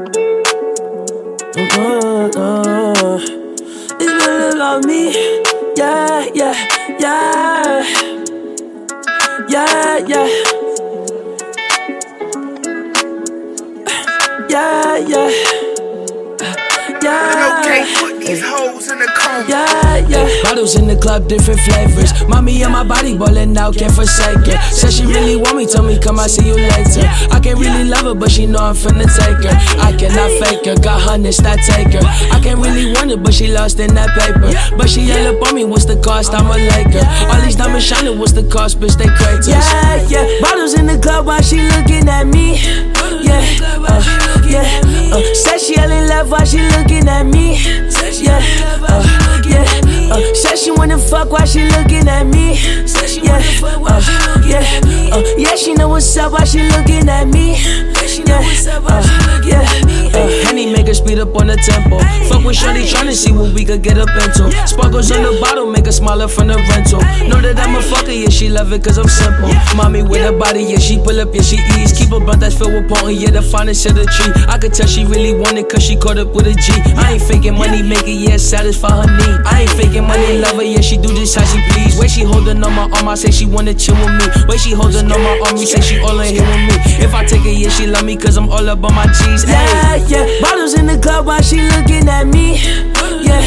It's really about me. Yeah, yeah, yeah. Yeah, yeah. Yeah, yeah. Yeah. Okay, put these hoes in the coma. Yeah, yeah. Bottles in the club, different flavors. Mommy and my body ballin' out, can't forsake her. Said she really want me, told me come, I see you later. I can't really love her, but she know I'm finna take her. I cannot fake her, got hundreds that take her. I can't really want her, but she lost in that paper. But she yell up on me, what's the cost? I'm a Laker. All these diamonds shining, what's the cost? Bitch, they craters. Yeah, yeah. Bottles in the club while she looking at me. Yeah, said she all in love while she looking at me. Yeah, said she wanna fuck while she looking at me. Yeah, she know what's up while she looking at me. Henny make her speed up on the tempo. Fuck with shorty tryna see what we could get up into. Sparkles on the bottle make her smaller from the rental. Know that I'm a fucker, yeah, she love it cause I'm simple. Mommy with her body, yeah, she pull up, yeah, she ease. Keep a blunt that's filled with potent, yeah, the finest of the tree. I could tell she really want it cause she caught up with a G. I ain't faking money, make it, yeah, satisfy her need. I ain't faking money, love her, yeah, she do this how she please. Way she holding on my arm, I say she wanna chill with me. Way she holding on my arm, you say she all in here with me. If I take her, yeah, she love me cause I'm all up on my G's. Yeah, yeah. Bottles in the club while she looking at me. Yeah,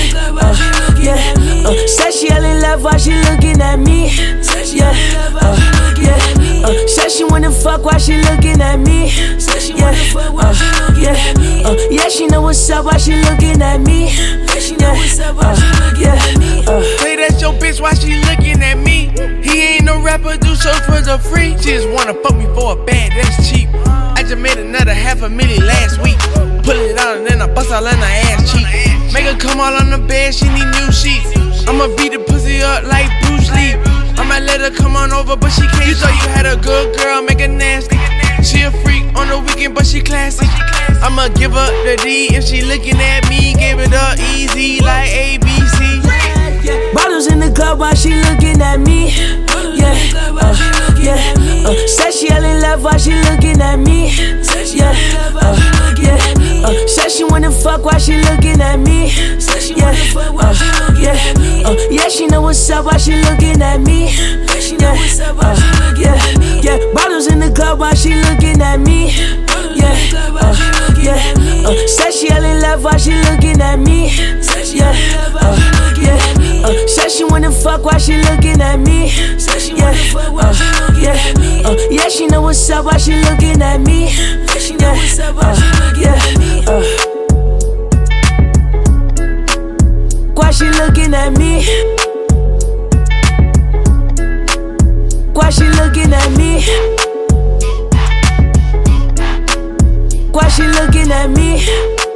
said she all in love while she looking at me. Yeah, said she wanna fuck while she looking at me. Yeah, she know what's up while she looking at me. Play that your bitch while she looking at me. He ain't no rapper, do shows for the free. She just wanna fuck me for a bag, that's cheap. I just made another $500,000 last week. Pull it out and then I bust all in her ass cheek. Make her come all on the bed, she need new sheets. I'ma beat the pussy up like Bruce Lee. I might let her come on over, but she can't. You thought you had a good girl, make her nasty. She a freak on the weekend, but she classy. I'ma give her the D if she looking at me. Give it up easy like ABC. Bottles in the club while she looking at me. Said she all in love while she looking at me. Said she wanna fuck while she looking at me. Yeah, she know what's up while she looking at me. Bottles in the club while she looking at me. Said she all in love while she looking at me. Said she wanna fuck while she looking at me. Yeah, she know what's up while she looking at me. Why she looking at me? Why she looking at me? Why she looking at me?